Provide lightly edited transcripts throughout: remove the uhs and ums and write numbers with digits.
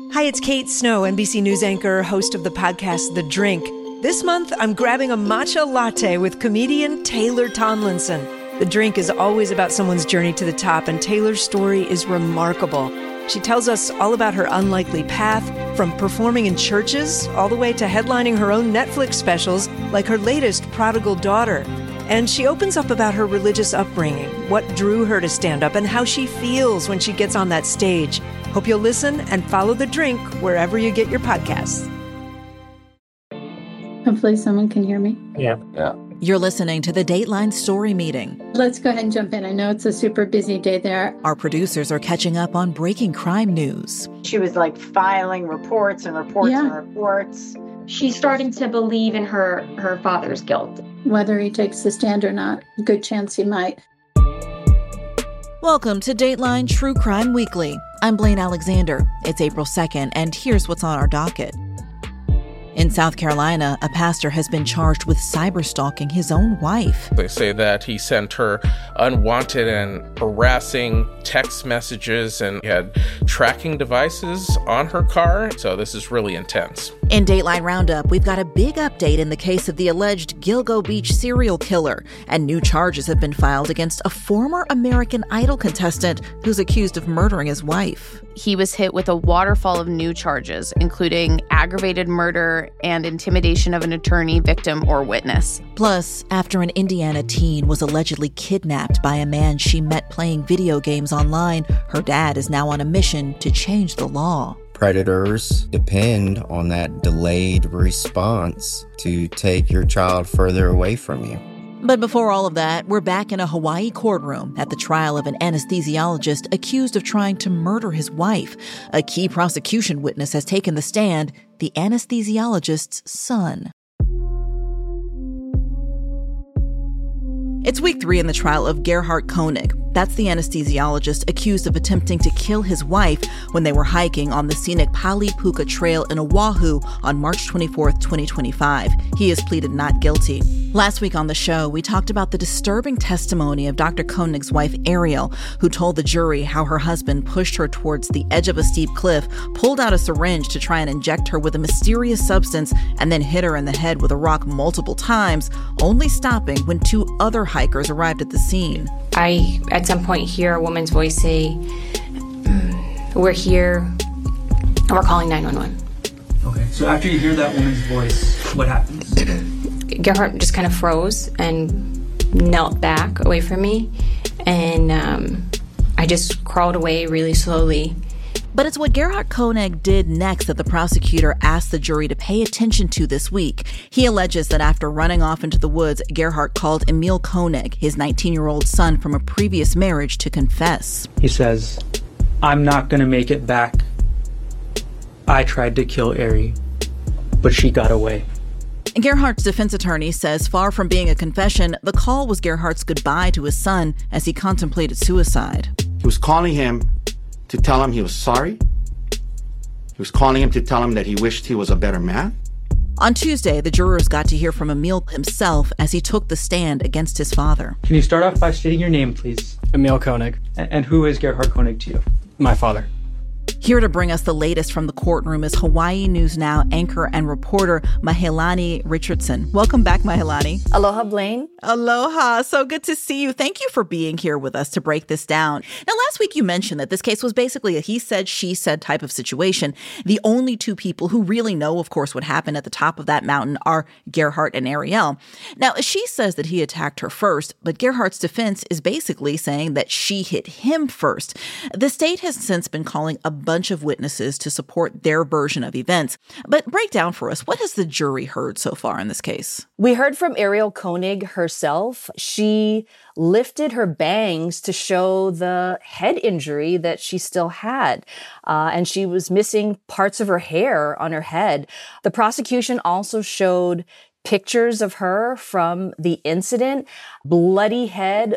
Hi, it's Kate Snow, NBC News anchor, host of the podcast The Drink. This month, I'm grabbing a matcha latte with comedian Taylor Tomlinson. The Drink is always about someone's journey to the top, and Taylor's story is remarkable. She tells us all about her unlikely path, from performing in churches all the way to headlining her own Netflix specials, like her latest, Prodigal Daughter. And she opens up about her religious upbringing, what drew her to stand up, and how she feels when she gets on that stage. Hope you'll listen and follow The Drink wherever you get your podcasts. Hopefully someone can hear me. Yeah. You're listening to the Dateline Story Meeting. Let's go ahead and jump in. I know it's a super busy day there. Our producers are catching up on breaking crime news. She was like filing reports and reports and reports. She's starting to believe in her father's guilt. Whether he takes the stand or not, good chance he might. Welcome to Dateline True Crime Weekly. I'm Blaine Alexander. It's April 2nd, and here's what's on our docket. In South Carolina, a pastor has been charged with cyberstalking his own wife. They say that he sent her unwanted and harassing text messages and had tracking devices on her car. So this is really intense. In Dateline Roundup, we've got a big update in the case of the alleged Gilgo Beach serial killer, and new charges have been filed against a former American Idol contestant who's accused of murdering his wife. He was hit with a waterfall of new charges, including aggravated murder and intimidation of an attorney, victim, or witness. Plus, after an Indiana teen was allegedly kidnapped by a man she met playing video games online, her dad is now on a mission to change the law. Predators depend on that delayed response to take your child further away from you. But before all of that, we're back in a Hawaii courtroom at the trial of an anesthesiologist accused of trying to murder his wife. A key prosecution witness has taken the stand, the anesthesiologist's son. It's week 3 in the trial of Gerhard Koenig. That's the anesthesiologist accused of attempting to kill his wife when they were hiking on the scenic Pali Puka Trail in Oahu on March 24, 2025. He has pleaded not guilty. Last week on the show, we talked about the disturbing testimony of Dr. Koenig's wife, Ariel, who told the jury how her husband pushed her towards the edge of a steep cliff, pulled out a syringe to try and inject her with a mysterious substance, and then hit her in the head with a rock multiple times, only stopping when 2 other hikers arrived at the scene. I, at some point, hear a woman's voice say, "We're here, and we're calling 911. Okay, so after you hear that woman's voice, what happens? Gerhard just kind of froze and knelt back away from me, and I just crawled away really slowly. But it's what Gerhard Koenig did next that the prosecutor asked the jury to pay attention to this week. He alleges that after running off into the woods, Gerhard called Emil Koenig, his 19-year-old son from a previous marriage, to confess. He says, "I'm not going to make it back. I tried to kill Ari, but she got away." Gerhard's defense attorney says far from being a confession, the call was Gerhard's goodbye to his son as he contemplated suicide. He was calling him to tell him he was sorry. He was calling him to tell him that he wished he was a better man. On Tuesday, the jurors got to hear from Emil himself as he took the stand against his father. Can you start off by stating your name, please? Emil Koenig. And who is Gerhard Koenig to you? My father. Here to bring us the latest from the courtroom is Hawaii News Now anchor and reporter Mahealani Richardson. Welcome back, Mahealani. Aloha, Blaine. Aloha. So good to see you. Thank you for being here with us to break this down. Now, last week you mentioned that this case was basically a he said, she said type of situation. The only 2 people who really know, of course, what happened at the top of that mountain are Gerhard and Ariel. Now, she says that he attacked her first, but Gerhard's defense is basically saying that she hit him first. The state has since been calling a bunch of witnesses to support their version of events. But break down for us, what has the jury heard so far in this case? We heard from Ariel Koenig herself. She lifted her bangs to show the head injury that she still had. And she was missing parts of her hair on her head. The prosecution also showed pictures of her from the incident, bloody head,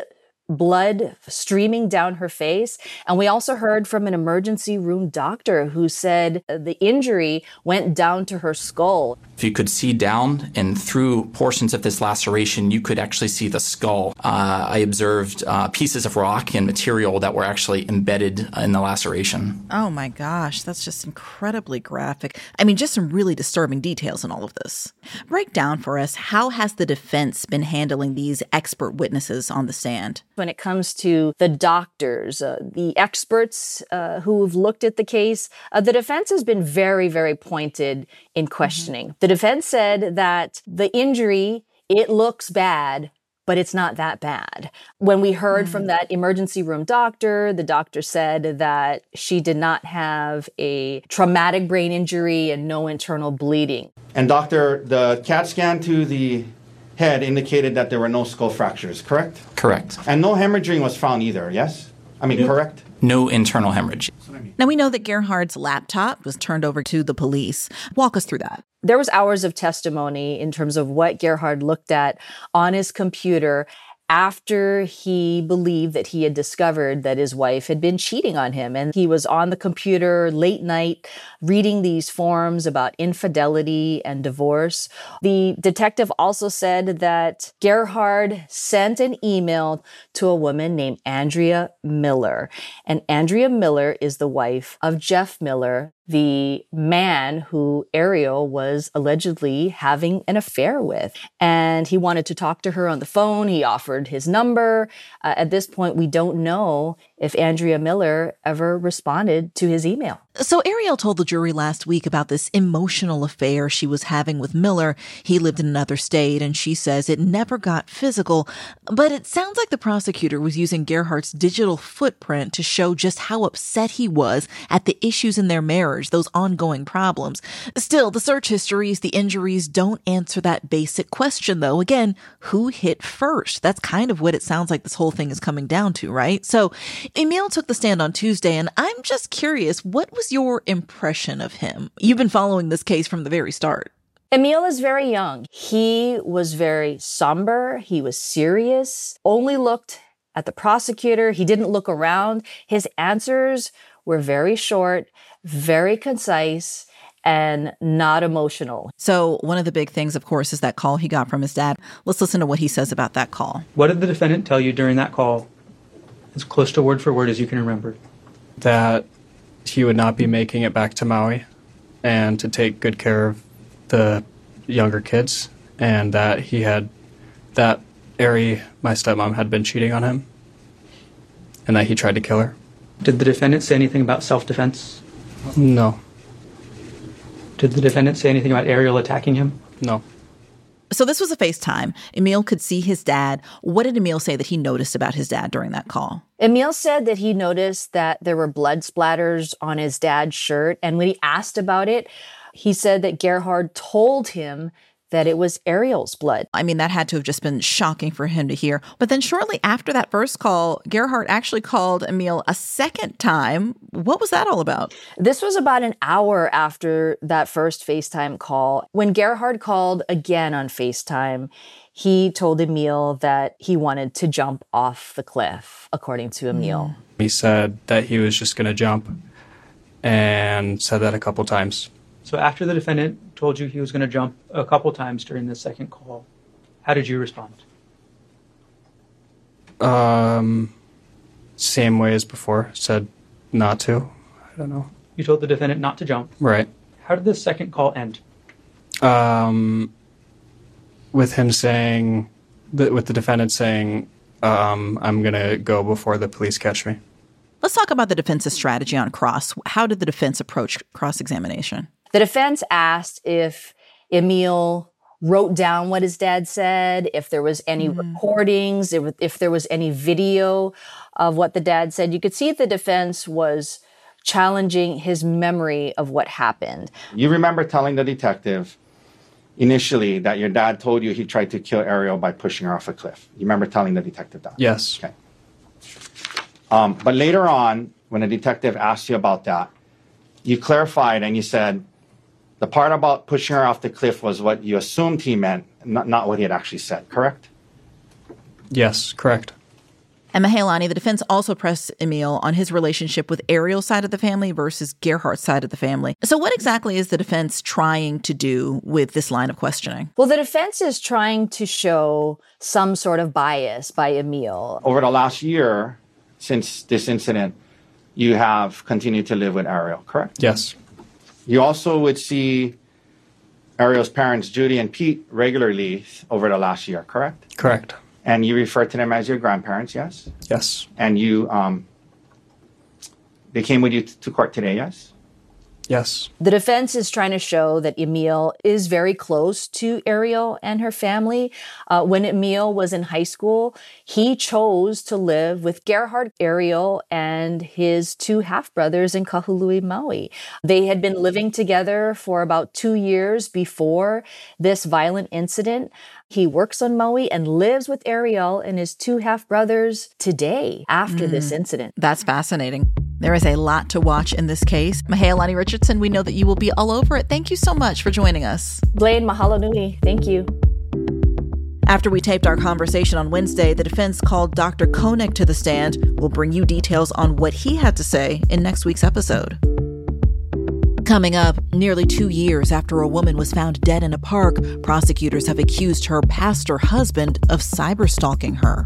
blood streaming down her face. And we also heard from an emergency room doctor who said the injury went down to her skull. If you could see down and through portions of this laceration, you could actually see the skull. I observed pieces of rock and material that were actually embedded in the laceration. Oh my gosh, that's just incredibly graphic. I mean, just some really disturbing details in all of this. Break down for us, how has the defense been handling these expert witnesses on the stand? When it comes to the doctors, the experts who've looked at the case, the defense has been very, very pointed in questioning. The defense said that the injury, it looks bad, but it's not that bad. When we heard from that emergency room doctor, the doctor said that she did not have a traumatic brain injury and no internal bleeding. And doctor, the CAT scan to the head indicated that there were no skull fractures, correct? Correct. And no hemorrhaging was found either, yes? I mean, correct? No internal hemorrhage. Now, we know that Gerhard's laptop was turned over to the police. Walk us through that. There was hours of testimony in terms of what Gerhard looked at on his computer after he believed that he had discovered that his wife had been cheating on him. And he was on the computer late night reading these forms about infidelity and divorce. The detective also said that Gerhard sent an email to a woman named Andrea Miller. And Andrea Miller is the wife of Jeff Miller, the man who Ariel was allegedly having an affair with. And he wanted to talk to her on the phone. He offered his number. At this point, we don't know if Andrea Miller ever responded to his email. So Ariel told the jury last week about this emotional affair she was having with Miller. He lived in another state, and she says it never got physical. But it sounds like the prosecutor was using Gerhard's digital footprint to show just how upset he was at the issues in their marriage, those ongoing problems. Still, the search histories, the injuries don't answer that basic question, though. Again, who hit first? That's kind of what it sounds like this whole thing is coming down to, right? So Emil took the stand on Tuesday, and I'm just curious, what was your impression of him? You've been following this case from the very start. Emil is very young. He was very somber. He was serious, only looked at the prosecutor. He didn't look around. His answers were very short, very concise, and not emotional. So one of the big things, of course, is that call he got from his dad. Let's listen to what he says about that call. What did the defendant tell you during that call, as close to word for word as you can remember? That he would not be making it back to Maui and to take good care of the younger kids, and that Ari, my stepmom, had been cheating on him, and that he tried to kill her. Did the defendant say anything about self-defense? No. Did the defendant say anything about Ariel attacking him? No. So this was a FaceTime. Emil could see his dad. What did Emil say that he noticed about his dad during that call? Emil said that he noticed that there were blood splatters on his dad's shirt. And when he asked about it, he said that Gerhard told him that it was Ariel's blood. I mean, that had to have just been shocking for him to hear. But then shortly after that first call, Gerhard actually called Emil a second time. What was that all about? This was about an hour after that first FaceTime call. When Gerhard called again on FaceTime, he told Emil that he wanted to jump off the cliff, according to Emil. He said that he was just going to jump and said that a couple times. So after the defendant told you he was going to jump a couple times during the second call, how did you respond? Same way as before. Said not to. I don't know. You told the defendant not to jump. Right. How did the second call end? With him saying, with the defendant saying, I'm going to go before the police catch me. Let's talk about the defense's strategy on cross. How did the defense approach cross-examination? The defense asked if Emil wrote down what his dad said, if there was any recordings, if there was any video of what the dad said. You could see the defense was challenging his memory of what happened. You remember telling the detective initially that your dad told you he tried to kill Ariel by pushing her off a cliff. You remember telling the detective that? Yes. Okay. But later on, when a detective asked you about that, you clarified and you said the part about pushing her off the cliff was what you assumed he meant, not what he had actually said, correct? Yes, correct. And Maheilani, the defense also pressed Emil on his relationship with Ariel's side of the family versus Gerhardt's side of the family. So what exactly is the defense trying to do with this line of questioning? Well, the defense is trying to show some sort of bias by Emil. Over the last year, since this incident, you have continued to live with Ariel, correct? Yes. You also would see Ariel's parents, Judy and Pete, regularly over the last year, correct? Correct. And you refer to them as your grandparents, yes? Yes. And you, they came with you to court today, yes? Yes. The defense is trying to show that Emil is very close to Ariel and her family. When Emil was in high school, he chose to live with Gerhardt, Ariel, and his 2 half-brothers in Kahului, Maui. They had been living together for about 2 years before this violent incident. He works on Maui and lives with Ariel and his 2 half-brothers today after this incident. That's fascinating. There is a lot to watch in this case. Maheilani Richardson, we know that you will be all over it. Thank you so much for joining us. Blaine, mahalo nui. Thank you. After we taped our conversation on Wednesday, the defense called Dr. Koenig to the stand. We'll bring you details on what he had to say in next week's episode. Coming up, nearly 2 years after a woman was found dead in a park, prosecutors have accused her pastor husband of cyberstalking her.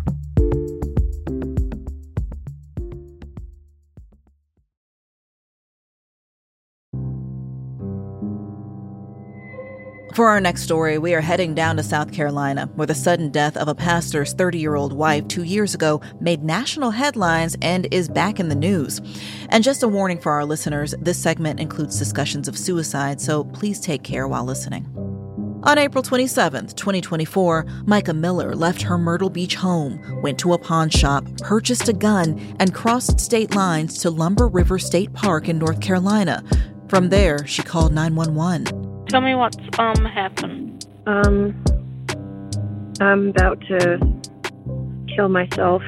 For our next story, we are heading down to South Carolina, where the sudden death of a pastor's 30-year-old wife 2 years ago made national headlines and is back in the news. And just a warning for our listeners, this segment includes discussions of suicide, so please take care while listening. On April 27th, 2024, Micah Miller left her Myrtle Beach home, went to a pawn shop, purchased a gun, and crossed state lines to Lumber River State Park in North Carolina. From there, she called 911. Tell me what's happened. I'm about to kill myself,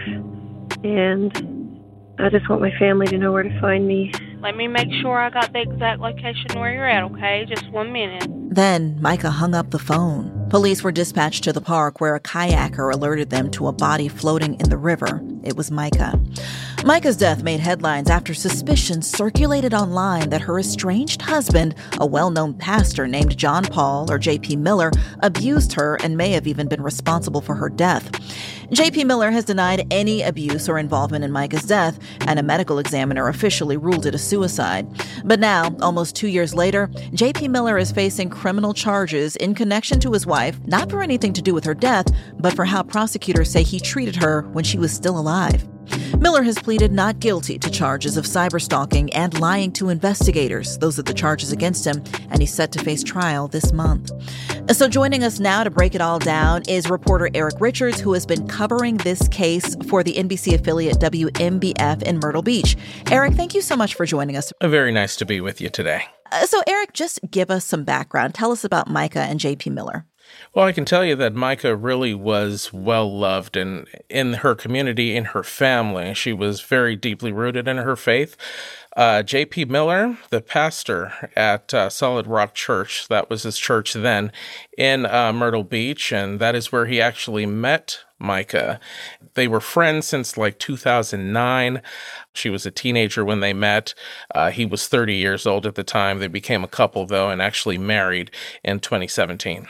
and I just want my family to know where to find me. Let me make sure I got the exact location where you're at, okay? Just 1 minute. Then Micah hung up the phone. Police were dispatched to the park where a kayaker alerted them to a body floating in the river. It was Micah. Micah's death made headlines after suspicions circulated online that her estranged husband, a well-known pastor named John Paul or J.P. Miller, abused her and may have even been responsible for her death. J.P. Miller has denied any abuse or involvement in Micah's death, and a medical examiner officially ruled it a suicide. But now, almost 2 years later, J.P. Miller is facing criminal charges in connection to his wife, not for anything to do with her death, but for how prosecutors say he treated her when she was still alive. Miller has pleaded not guilty to charges of cyberstalking and lying to investigators. Those are the charges against him, and he's set to face trial this month. So joining us now to break it all down is reporter Eric Richards, who has been covering this case for the NBC affiliate WMBF in Myrtle Beach. Eric, thank you so much for joining us. Very nice to be with you today. So Eric, just give us some background. Tell us about Micah and J.P. Miller. Well, I can tell you that Micah really was well-loved in her community, in her family. She was very deeply rooted in her faith. J.P. Miller, the pastor at Solid Rock Church, that was his church then, in Myrtle Beach, and that is where he actually met Micah. They were friends since like 2009. She was a teenager when they met. He was 30 years old at the time. They became a couple, though, and actually married in 2017.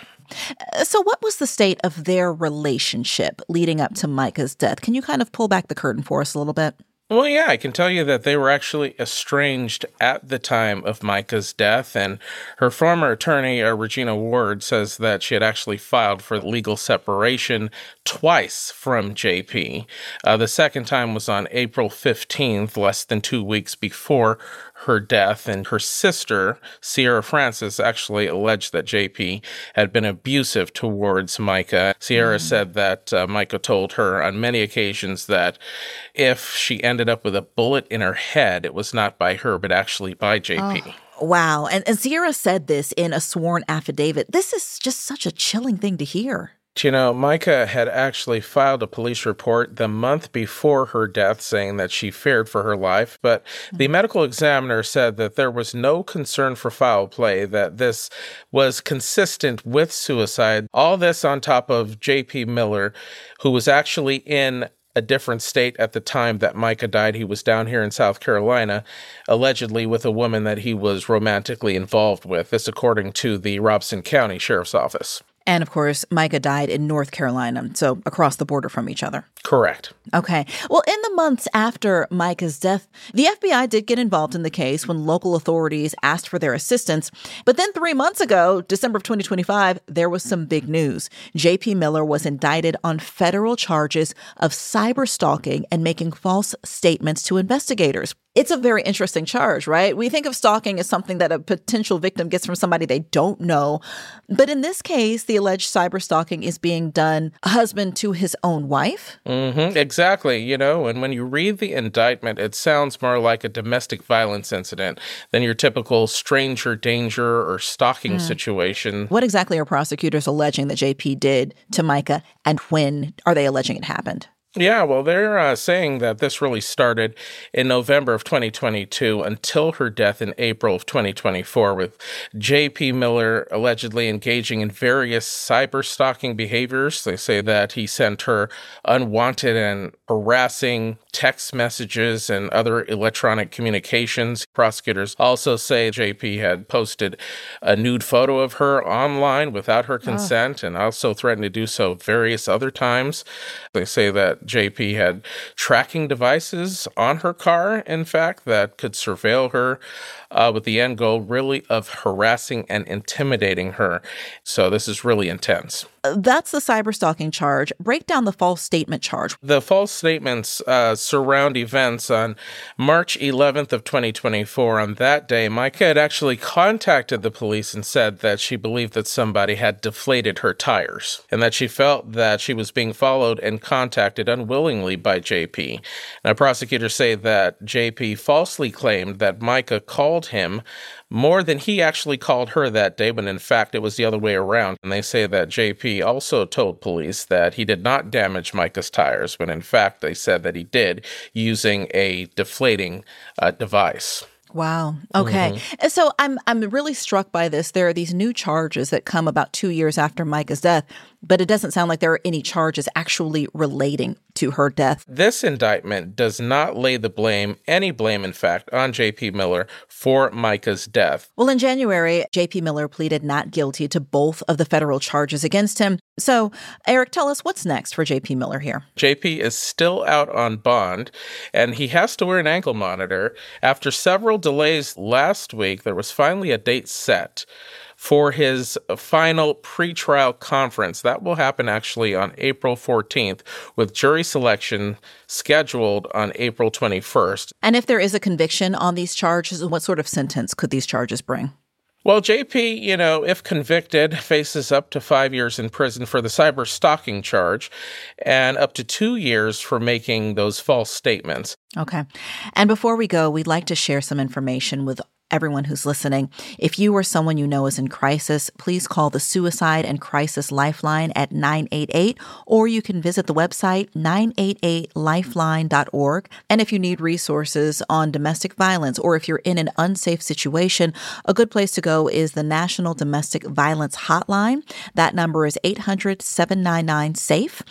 So what was the state of their relationship leading up to Micah's death? Can you kind of pull back the curtain for us a little bit? Well, yeah, I can tell you that they were actually estranged at the time of Micah's death, and her former attorney, Regina Ward, says that she had actually filed for legal separation twice from JP. The second time was on April 15th, less than 2 weeks before her death, and her sister, Sierra Francis, actually alleged that JP had been abusive towards Micah. Sierra said that Micah told her on many occasions that if she ended up with a bullet in her head, it was not by her, but actually by JP. Oh, wow. And Sierra said this in a sworn affidavit. This is just such a chilling thing to hear. You know, Micah had actually filed a police report the month before her death saying that she feared for her life, but the medical examiner said that there was no concern for foul play, that this was consistent with suicide. All this on top of J.P. Miller, who was actually in a different state at the time that Micah died. He was down here in South Carolina, allegedly with a woman that he was romantically involved with. This according to the Robeson County Sheriff's Office. And of course, Micah died in North Carolina, so across the border from each other. Correct. Okay. Well, in the months after Micah's death, the FBI did get involved in the case when local authorities asked for their assistance. But then 3 months ago, December of 2025, there was some big news. J.P. Miller was indicted on federal charges of cyber stalking and making false statements to investigators. It's a very interesting charge, right? We think of stalking as something that a potential victim gets from somebody they don't know. But in this case, the alleged cyber stalking is being done a husband to his own wife. Exactly. And when you read the indictment, it sounds more like a domestic violence incident than your typical stranger danger or stalking situation. What exactly are prosecutors alleging that JP did to Micah, and when are they alleging it happened? Yeah, well, they're saying that this really started in November of 2022 until her death in April of 2024, with J.P. Miller allegedly engaging in various cyber stalking behaviors. They say that he sent her unwanted and harassing text messages and other electronic communications. Prosecutors also say J.P. had posted a nude photo of her online without her consent and also threatened to do so various other times. They say that JP had tracking devices on her car, in fact, that could surveil her with the end goal really of harassing and intimidating her. So this is really intense. That's the cyber stalking charge. Break down the false statement charge. The false statements surround events on March 11th of 2024. On that day, Micah had actually contacted the police and said that she believed that somebody had deflated her tires and that she felt that she was being followed and contacted unwillingly by JP. Now, prosecutors say that JP falsely claimed that Micah called him more than he actually called her that day, when in fact it was the other way around. And they say that JP also told police that he did not damage Micah's tires, when in fact they said that he did, using a deflating device. Wow. Okay. And so I'm really struck by this. There are these new charges that come about 2 years after Micah's death, but it doesn't sound like there are any charges actually relating to her death. This indictment does not lay any blame, in fact, on J.P. Miller for Micah's death. Well, in January, J.P. Miller pleaded not guilty to both of the federal charges against him. So, Eric, tell us what's next for J.P. Miller here. J.P. is still out on bond, and he has to wear an ankle monitor. After several delays last week, there was finally a date set for his final pretrial conference. That will happen actually on April 14th, with jury selection scheduled on April 21st. And if there is a conviction on these charges, what sort of sentence could these charges bring? Well, JP, if convicted, faces up to 5 years in prison for the cyber stalking charge and up to 2 years for making those false statements. Okay. And before we go, we'd like to share some information with everyone who's listening. If you or someone you know is in crisis, please call the Suicide and Crisis Lifeline at 988, or you can visit the website 988lifeline.org. And if you need resources on domestic violence, or if you're in an unsafe situation, a good place to go is the National Domestic Violence Hotline. That number is 800-799-SAFE,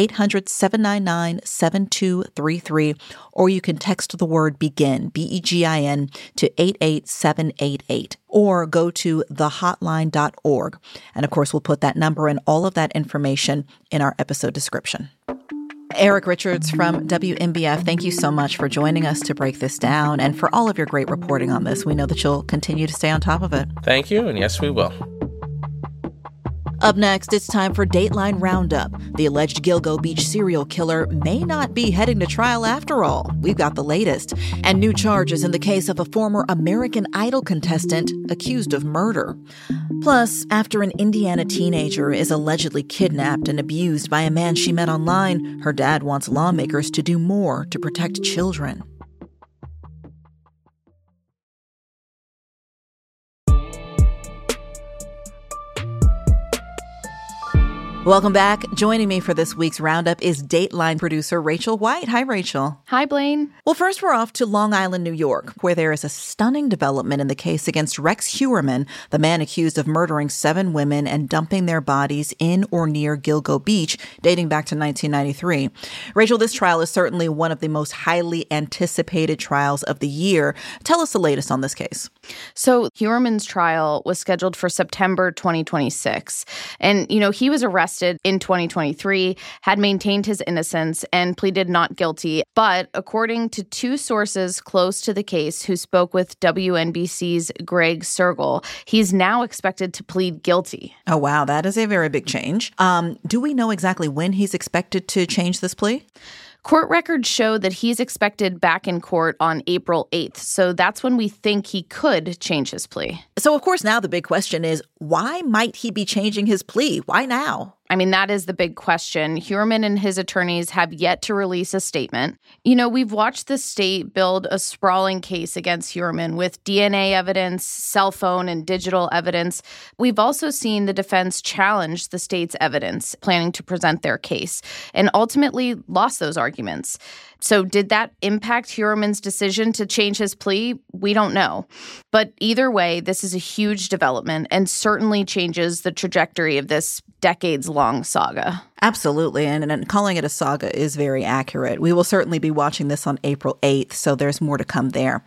800-799-7233, or you can text the word BEGIN, B-E-G-I-N, to 88788, or go to thehotline.org. And of course, we'll put that number and all of that information in our episode description. Eric Richards from WNBF, thank you so much for joining us to break this down and for all of your great reporting on this. We know that you'll continue to stay on top of it. Thank you, and yes, we will. Up next, it's time for Dateline Roundup. The alleged Gilgo Beach serial killer may not be heading to trial after all. We've got the latest. And new charges in the case of a former American Idol contestant accused of murder. Plus, after an Indiana teenager is allegedly kidnapped and abused by a man she met online, her dad wants lawmakers to do more to protect children. Welcome back. Joining me for this week's roundup is Dateline producer Rachel White. Hi, Rachel. Hi, Blaine. Well, first we're off to Long Island, New York, where there is a stunning development in the case against Rex Heuermann, the man accused of murdering 7 women and dumping their bodies in or near Gilgo Beach, dating back to 1993. Rachel, this trial is certainly one of the most highly anticipated trials of the year. Tell us the latest on this case. So Heuermann's trial was scheduled for September 2026. And, he was arrested in 2023, had maintained his innocence, and pleaded not guilty. But according to 2 sources close to the case who spoke with WNBC's Greg Sergel, he's now expected to plead guilty. Oh, wow. That is a very big change. Do we know exactly when he's expected to change this plea? Court records show that he's expected back in court on April 8th, so that's when we think he could change his plea. So, of course, now the big question is, why might he be changing his plea? Why now? I mean, that is the big question. Heuermann and his attorneys have yet to release a statement. We've watched the state build a sprawling case against Heuermann with DNA evidence, cell phone and digital evidence. We've also seen the defense challenge the state's evidence, planning to present their case, and ultimately lost those arguments. So did that impact Heuermann's decision to change his plea? We don't know. But either way, this is a huge development and certainly changes the trajectory of this decades-long saga. Absolutely, and calling it a saga is very accurate. We will certainly be watching this on April 8th, so there's more to come there.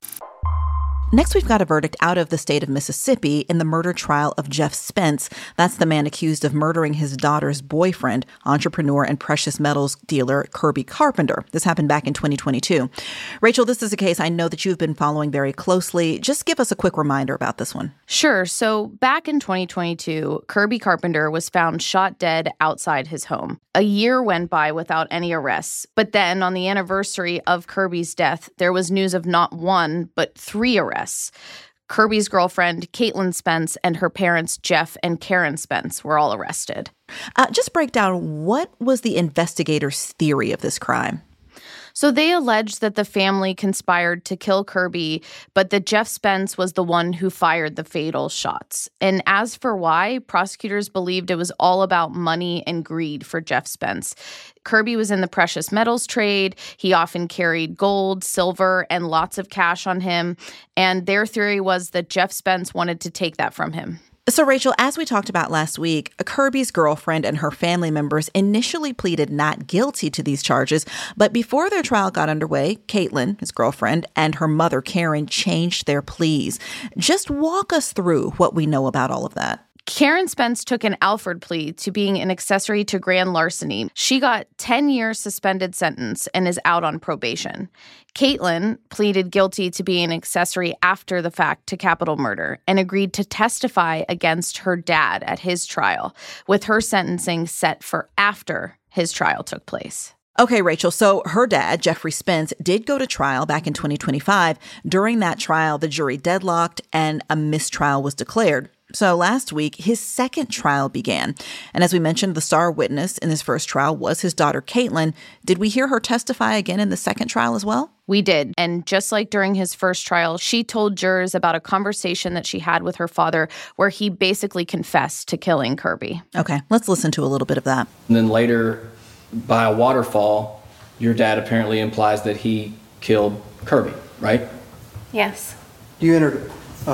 Next, we've got a verdict out of the state of Mississippi in the murder trial of Jeff Spence. That's the man accused of murdering his daughter's boyfriend, entrepreneur and precious metals dealer Kirby Carpenter. This happened back in 2022. Rachel, this is a case I know that you've been following very closely. Just give us a quick reminder about this one. Sure. So back in 2022, Kirby Carpenter was found shot dead outside his home. A year went by without any arrests. But then on the anniversary of Kirby's death, there was news of not 1, but 3 arrests. Kirby's girlfriend, Caitlin Spence, and her parents, Jeff and Karen Spence, were all arrested. Just break down, what was the investigators' theory of this crime? So they alleged that the family conspired to kill Kirby, but that Jeff Spence was the one who fired the fatal shots. And as for why, prosecutors believed it was all about money and greed for Jeff Spence. Kirby was in the precious metals trade. He often carried gold, silver, and lots of cash on him. And their theory was that Jeff Spence wanted to take that from him. So, Rachel, as we talked about last week, Kirby's girlfriend and her family members initially pleaded not guilty to these charges, but before their trial got underway, Caitlin, his girlfriend, and her mother, Karen, changed their pleas. Just walk us through what we know about all of that. Karen Spence took an Alford plea to being an accessory to grand larceny. She got 10 years suspended sentence and is out on probation. Caitlin pleaded guilty to being an accessory after the fact to capital murder and agreed to testify against her dad at his trial, with her sentencing set for after his trial took place. Okay, Rachel, so her dad, Jeffrey Spence, did go to trial back in 2025. During that trial, the jury deadlocked and a mistrial was declared. So last week, his second trial began. And as we mentioned, the star witness in his first trial was his daughter, Caitlin. Did we hear her testify again in the second trial as well? We did. And just like during his first trial, she told jurors about a conversation that she had with her father where he basically confessed to killing Kirby. Okay, let's listen to a little bit of that. And then later, by a waterfall, your dad apparently implies that he killed Kirby, right? Yes. You entered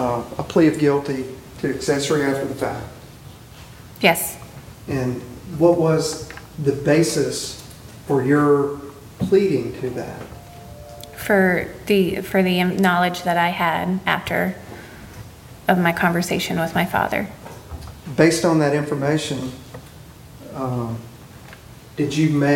a plea of guilty to accessory after the fact. Yes. And what was the basis for your pleading to that? For the knowledge that I had after of my conversation with my father. Based on that information, did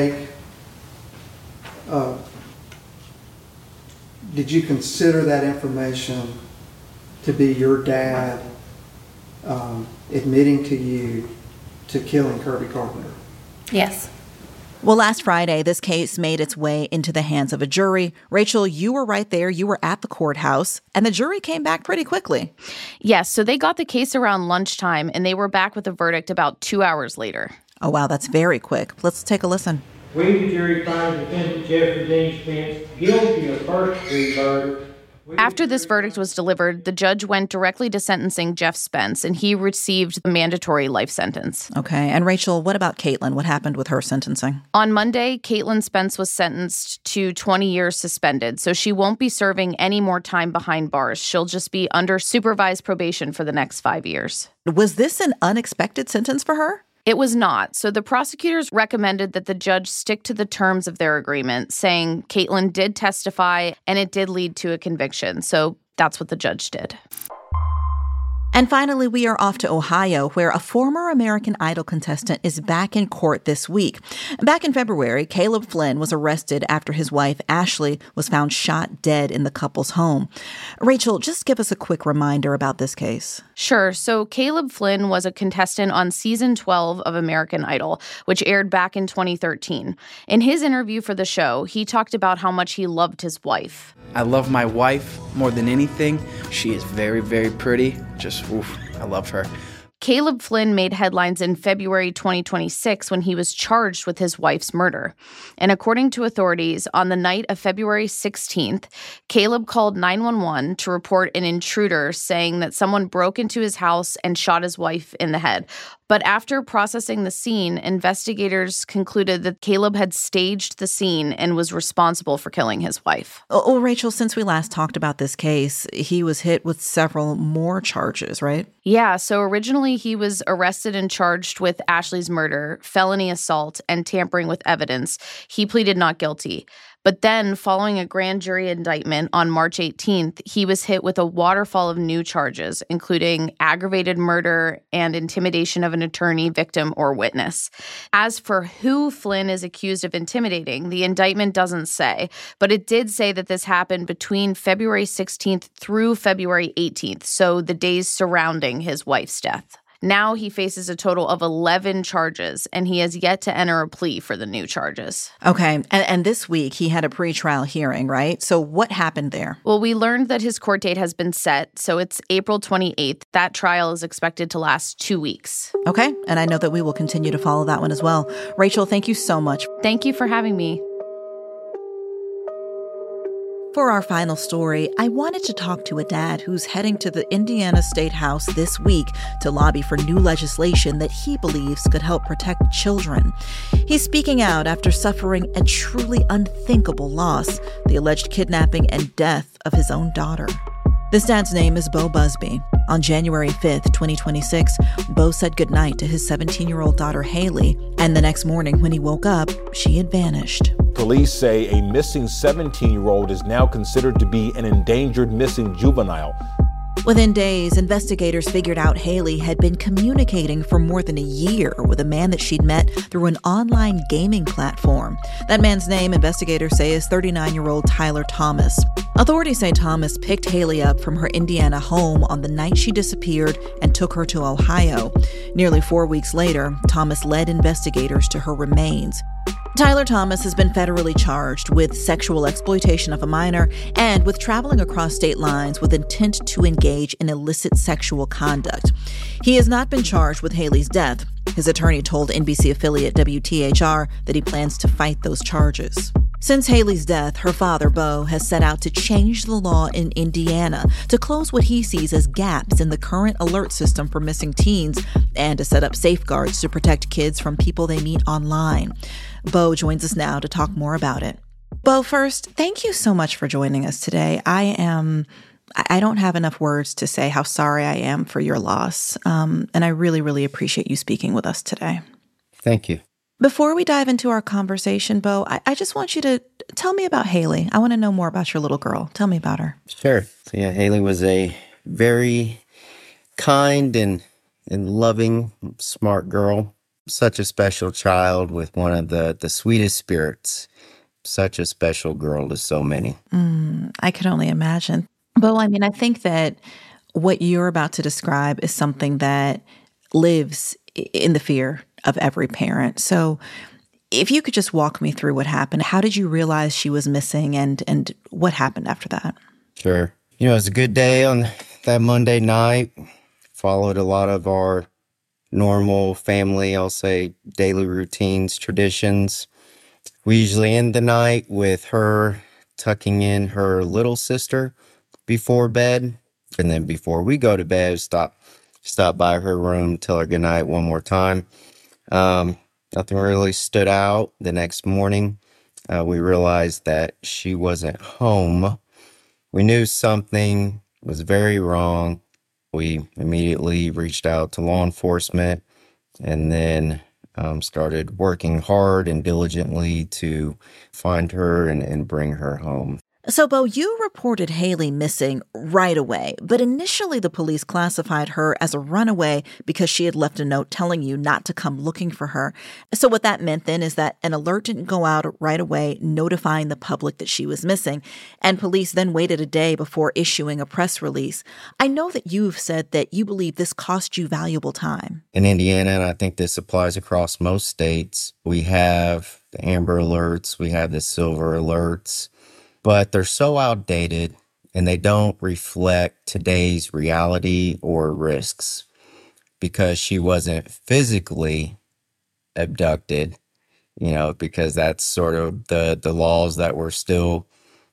you consider that information to be your dad admitting to you to killing Kirby Carpenter? Yes. Well, last Friday, this case made its way into the hands of a jury. Rachel, you were right there. You were at the courthouse, and the jury came back pretty quickly. Yes, so they got the case around lunchtime, and they were back with a verdict about 2 hours later. Oh, wow, that's very quick. Let's take a listen. We, the jury, find defendant Jeffrey Dean Spence guilty of first-degree murder After this verdict was delivered, the judge went directly to sentencing Jeff Spence, and he received a mandatory life sentence. Okay. And Rachel, what about Caitlin? What happened with her sentencing? On Monday, Caitlin Spence was sentenced to 20 years suspended, so she won't be serving any more time behind bars. She'll just be under supervised probation for the next 5 years. Was this an unexpected sentence for her? It was not. So the prosecutors recommended that the judge stick to the terms of their agreement, saying Caitlin did testify and it did lead to a conviction. So that's what the judge did. And finally, we are off to Ohio, where a former American Idol contestant is back in court this week. Back in February, Caleb Flynn was arrested after his wife, Ashley, was found shot dead in the couple's home. Rachel, just give us a quick reminder about this case. Sure. So Caleb Flynn was a contestant on season 12 of American Idol, which aired back in 2013. In his interview for the show, he talked about how much he loved his wife. I love my wife more than anything. She is very, very pretty. Just, oof, I love her. Caleb Flynn made headlines in February 2026 when he was charged with his wife's murder. And according to authorities, on the night of February 16th, Caleb called 911 to report an intruder saying that someone broke into his house and shot his wife in the head. But after processing the scene, investigators concluded that Caleb had staged the scene and was responsible for killing his wife. Oh, Rachel, since we last talked about this case, he was hit with several more charges, right? Yeah, so originally he was arrested and charged with Ashley's murder, felony assault, and tampering with evidence. He pleaded not guilty. But then, following a grand jury indictment on March 18th, he was hit with a waterfall of new charges, including aggravated murder and intimidation of an attorney, victim, or witness. As for who Flynn is accused of intimidating, the indictment doesn't say, but it did say that this happened between February 16th through February 18th, so the days surrounding his wife's death. Now he faces a total of 11 charges, and he has yet to enter a plea for the new charges. Okay, and this week he had a pretrial hearing, right? So what happened there? Well, we learned that his court date has been set, so it's April 28th. That trial is expected to last 2 weeks. Okay, and I know that we will continue to follow that one as well. Rachel, thank you so much. Thank you for having me. For our final story, I wanted to talk to a dad who's heading to the Indiana State House this week to lobby for new legislation that he believes could help protect children. He's speaking out after suffering a truly unthinkable loss, the alleged kidnapping and death of his own daughter. This dad's name is Bo Busby. On January 5th, 2026, Bo said goodnight to his 17-year-old daughter, Haley, and the next morning when he woke up, she had vanished. Police say a missing 17-year-old is now considered to be an endangered missing juvenile. Within days, investigators figured out Haley had been communicating for more than a year with a man that she'd met through an online gaming platform. That man's name, investigators say, is 39-year-old Tyler Thomas. Authorities say Thomas picked Haley up from her Indiana home on the night she disappeared and took her to Ohio. Nearly 4 weeks later, Thomas led investigators to her remains. Tyler Thomas has been federally charged with sexual exploitation of a minor and with traveling across state lines with intent to engage in illicit sexual conduct. He has not been charged with Haley's death. His attorney told NBC affiliate WTHR that he plans to fight those charges. Since Haley's death, her father, Bo, has set out to change the law in Indiana to close what he sees as gaps in the current alert system for missing teens and to set up safeguards to protect kids from people they meet online. Bo joins us now to talk more about it. Bo, first, thank you so much for joining us today. I don't have enough words to say how sorry I am for your loss, and I really, really appreciate you speaking with us today. Thank you. Before we dive into our conversation, Bo, I just want you to tell me about Haley. I want to know more about your little girl. Tell me about her. Sure. So yeah, Haley was a very kind and loving, smart girl. Such a special child with one of the sweetest spirits. Such a special girl to so many. I could only imagine. Bo, I mean, I think that what you're about to describe is something that lives in the fear of every parent. So if you could just walk me through what happened, how did you realize she was missing and what happened after that? Sure. You know, it was a good day on that Monday night. Followed a lot of our normal family, I'll say, daily routines, traditions. We usually end the night with her tucking in her little sister before bed. And then before we go to bed, stop by her room, tell her goodnight one more time. Nothing really stood out. The next morning, we realized that she wasn't home. We knew something was very wrong. We immediately reached out to law enforcement and then started working hard and diligently to find her and bring her home. So, Bo, you reported Haley missing right away, but initially the police classified her as a runaway because she had left a note telling you not to come looking for her. So what that meant then is that an alert didn't go out right away notifying the public that she was missing, and police then waited a day before issuing a press release. I know that you've said that you believe this cost you valuable time. In Indiana, and I think this applies across most states, we have the Amber Alerts, we have the Silver Alerts, but they're so outdated and they don't reflect today's reality or risks because she wasn't physically abducted, because that's sort of the laws that we're still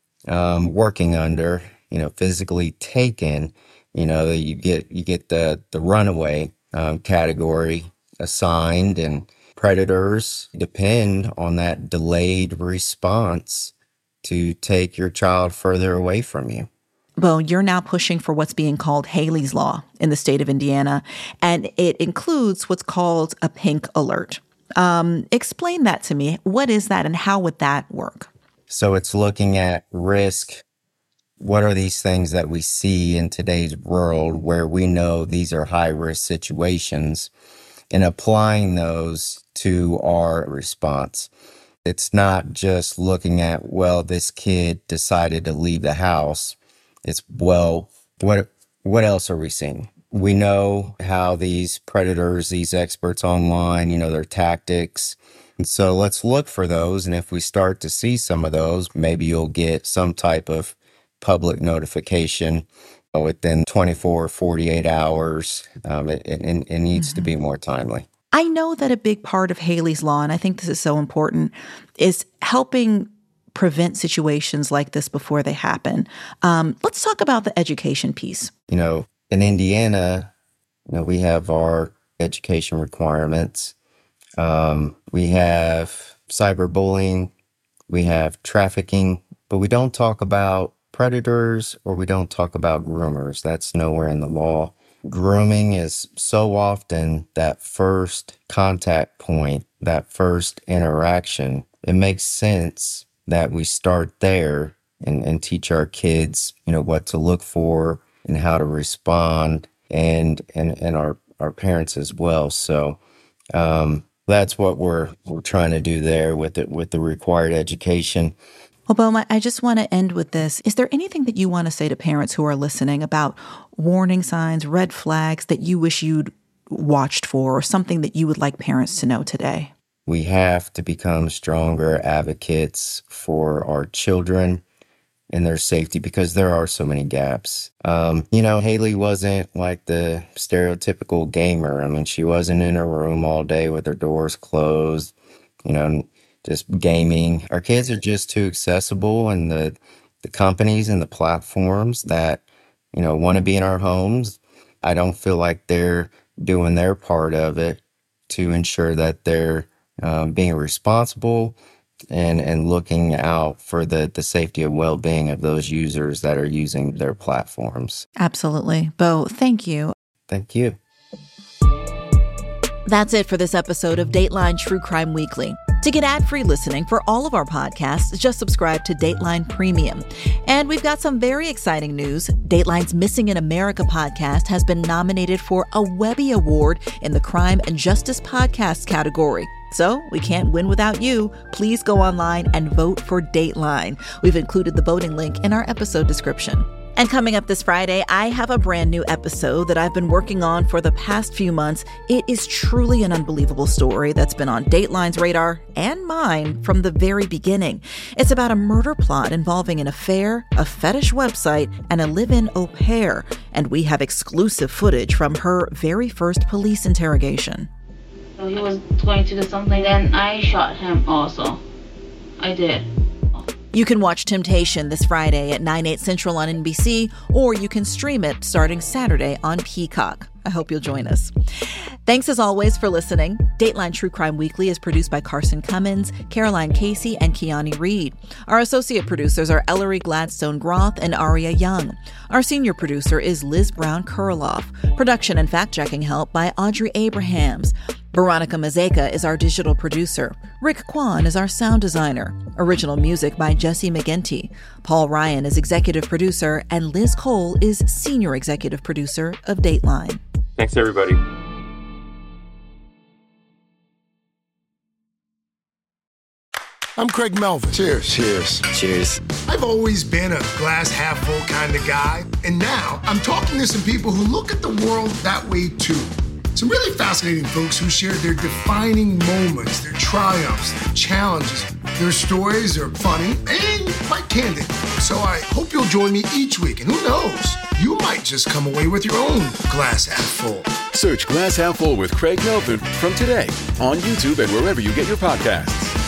working under, physically taken, you get the runaway category assigned, and predators depend on that delayed response to take your child further away from you. Bo, you're now pushing for what's being called Haley's Law in the state of Indiana, and it includes what's called a pink alert. Explain that to me. What is that and how would that work? So it's looking at risk. What are these things that we see in today's world where we know these are high-risk situations and applying those to our response? It's not just looking at, this kid decided to leave the house. It's, what else are we seeing? We know how these predators, these experts online, their tactics. And so let's look for those. And if we start to see some of those, maybe you'll get some type of public notification within 24, 48 hours. It needs to be more timely. I know that a big part of Haley's Law, and I think this is so important, is helping prevent situations like this before they happen. Let's talk about the education piece. In Indiana, we have our education requirements. We have cyberbullying, we have trafficking, but we don't talk about predators or we don't talk about groomers. That's nowhere in the law. Grooming is so often that first contact point, that first interaction. It makes sense that we start there and teach our kids, what to look for and how to respond, and our parents as well. So that's what we're trying to do there with the required education. Well, Bo, I just want to end with this. Is there anything that you want to say to parents who are listening about warning signs, red flags that you wish you'd watched for, or something that you would like parents to know today? We have to become stronger advocates for our children and their safety because there are so many gaps. Haley wasn't like the stereotypical gamer. I mean, she wasn't in her room all day with her doors closed, just gaming. Our kids are just too accessible, and the companies and the platforms that, want to be in our homes, I don't feel like they're doing their part of it to ensure that they're being responsible and looking out for the safety and well-being of those users that are using their platforms. Absolutely. Bo, thank you. Thank you. That's it for this episode of Dateline True Crime Weekly. To get ad-free listening for all of our podcasts, just subscribe to Dateline Premium. And we've got some very exciting news. Dateline's Missing in America podcast has been nominated for a Webby Award in the Crime and Justice Podcast category. So we can't win without you. Please go online and vote for Dateline. We've included the voting link in our episode description. And coming up this Friday, I have a brand new episode that I've been working on for the past few months. It is truly an unbelievable story that's been on Dateline's radar and mine from the very beginning. It's about a murder plot involving an affair, a fetish website, and a live-in au pair. And we have exclusive footage from her very first police interrogation. So he was going to do something, then I shot him also. I did. You can watch Temptation this Friday at 9/8 Central on NBC, or you can stream it starting Saturday on Peacock. I hope you'll join us. Thanks as always for listening. Dateline True Crime Weekly is produced by Carson Cummins, Caroline Casey, and Kiani Reed. Our associate producers are Ellery Gladstone Groth and Aria Young. Our senior producer is Liz Brown Kurloff. Production and fact-checking help by Audrey Abrahams. Veronica Mazeka is our digital producer. Rick Kwan is our sound designer. Original music by Jesse McGinty. Paul Ryan is executive producer, and Liz Cole is senior executive producer of Dateline. Thanks, everybody. I'm Craig Melvin. Cheers. Cheers. Cheers. I've always been a glass half full kind of guy, and now I'm talking to some people who look at the world that way too. Some really fascinating folks who share their defining moments, their triumphs, their challenges. Their stories are funny and quite candid. So I hope you'll join me each week, and who knows, you might just come away with your own glass half full. Search Glass Half Full with Craig Melvin from today on YouTube and wherever you get your podcasts.